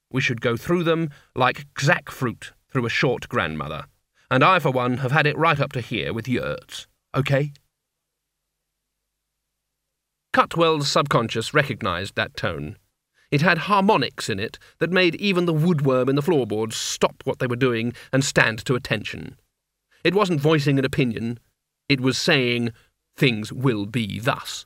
We should go through them like Xac fruit through a short grandmother. And I, for one, have had it right up to here with yurts. OK? Cutwell's subconscious recognised that tone. It had harmonics in it that made even the woodworm in the floorboards stop what they were doing and stand to attention. It wasn't voicing an opinion. It was saying, things will be thus.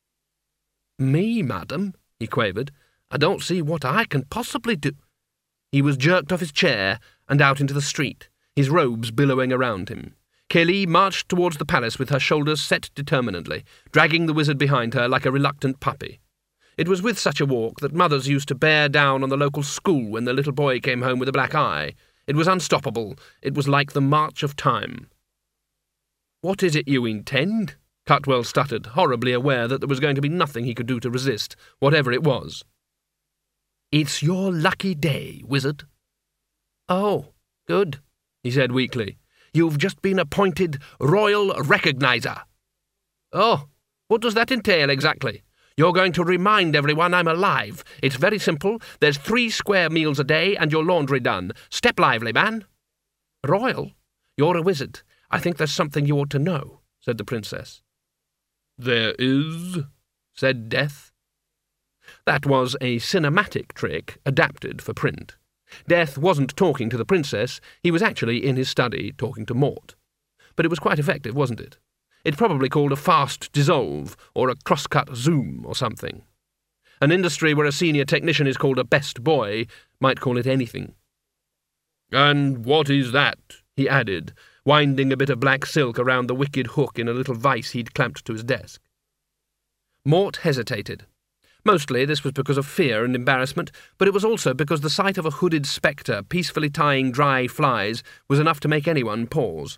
"Me, madam," he quavered. "I don't see what I can possibly do." He was jerked off his chair and out into the street, his robes billowing around him. Kelly marched towards the palace with her shoulders set determinedly, dragging the wizard behind her like a reluctant puppy. It was with such a walk that mothers used to bear down on the local school when their little boy came home with a black eye. It was unstoppable. It was like the march of time. "What is it you intend?" Cutwell stuttered, horribly aware that there was going to be nothing he could do to resist, whatever it was. "It's your lucky day, wizard." "Oh, good," he said weakly. "You've just been appointed Royal Recognizer." "Oh, what does that entail exactly?" "You're going to remind everyone I'm alive. It's very simple. There's 3 square meals a day and your laundry done. Step lively, man." "Royal? You're a wizard. I think there's something you ought to know," said the princess. "There is," said Death. That was a cinematic trick adapted for print. Death wasn't talking to the princess, he was actually in his study talking to Mort. But it was quite effective, wasn't it? It probably called a fast dissolve, or a cross-cut zoom, or something. An industry where a senior technician is called a best boy might call it anything. "And what is that?" he added, winding a bit of black silk around the wicked hook in a little vice he'd clamped to his desk. Mort hesitated. Mostly this was because of fear and embarrassment, but it was also because the sight of a hooded spectre peacefully tying dry flies was enough to make anyone pause.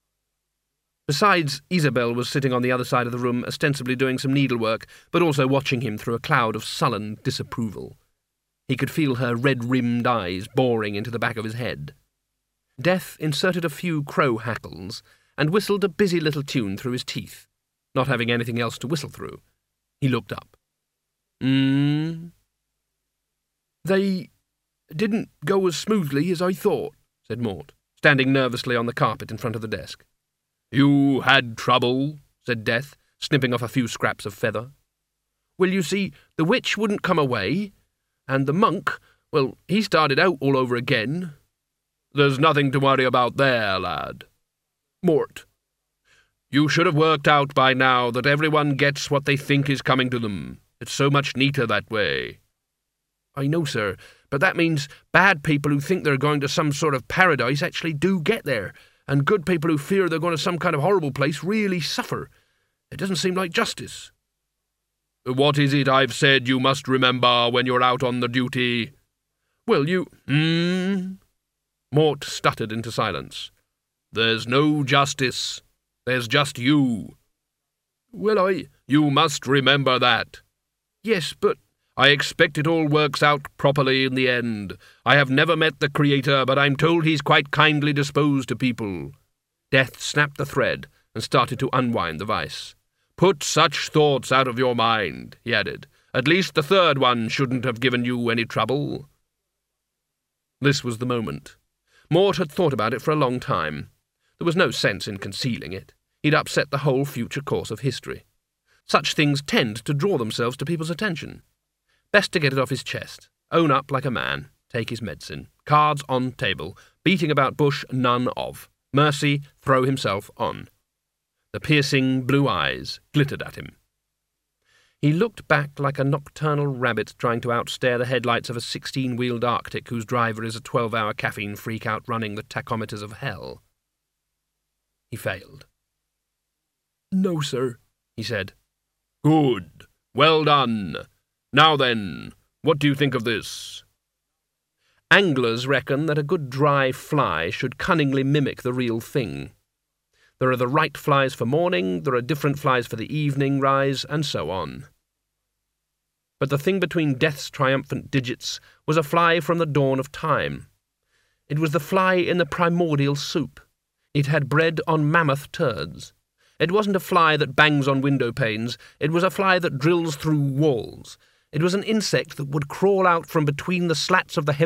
Besides, Isabel was sitting on the other side of the room, ostensibly doing some needlework, but also watching him through a cloud of sullen disapproval. He could feel her red-rimmed eyes boring into the back of his head. Death inserted a few crow hackles and whistled a busy little tune through his teeth, not having anything else to whistle through. He looked up. "They didn't go as smoothly as I thought," said Mort, standing nervously on the carpet in front of the desk. "You had trouble?" said Death, snipping off a few scraps of feather. "Well, you see, the witch wouldn't come away, and the monk, well, he started out all over again." "There's nothing to worry about there, lad." "Mort, you should have worked out by now that everyone gets what they think is coming to them. It's so much neater that way." "I know, sir, but that means bad people who think they're going to some sort of paradise actually do get there, and good people who fear they're going to some kind of horrible place really suffer. It doesn't seem like justice." "What is it I've said you must remember when you're out on the duty?" "Well, you—" Mort stuttered into silence. "There's no justice. There's just you." "Well, You must remember that." "Yes, but—" "I expect it all works out properly in the end. I have never met the Creator, but I'm told he's quite kindly disposed to people." Death snapped the thread and started to unwind the vice. "Put such thoughts out of your mind," he added. "At least the third one shouldn't have given you any trouble." This was the moment. Mort had thought about it for a long time. There was no sense in concealing it. He'd upset the whole future course of history. Such things tend to draw themselves to people's attention. Best to get it off his chest, own up like a man, take his medicine, cards on table, beating about bush none of, mercy throw himself on. The piercing blue eyes glittered at him. He looked back like a nocturnal rabbit trying to outstare the headlights of a 16-wheeled Arctic whose driver is a 12-hour caffeine freak outrunning the tachometers of hell. He failed. "No, sir," he said. "Good. Well done. Now then, what do you think of this?" Anglers reckon that a good dry fly should cunningly mimic the real thing. There are the right flies for morning, there are different flies for the evening rise, and so on. But the thing between Death's triumphant digits was a fly from the dawn of time. It was the fly in the primordial soup. It had bred on mammoth turds. It wasn't a fly that bangs on window panes, it was a fly that drills through walls. It was an insect that would crawl out from between the slats of the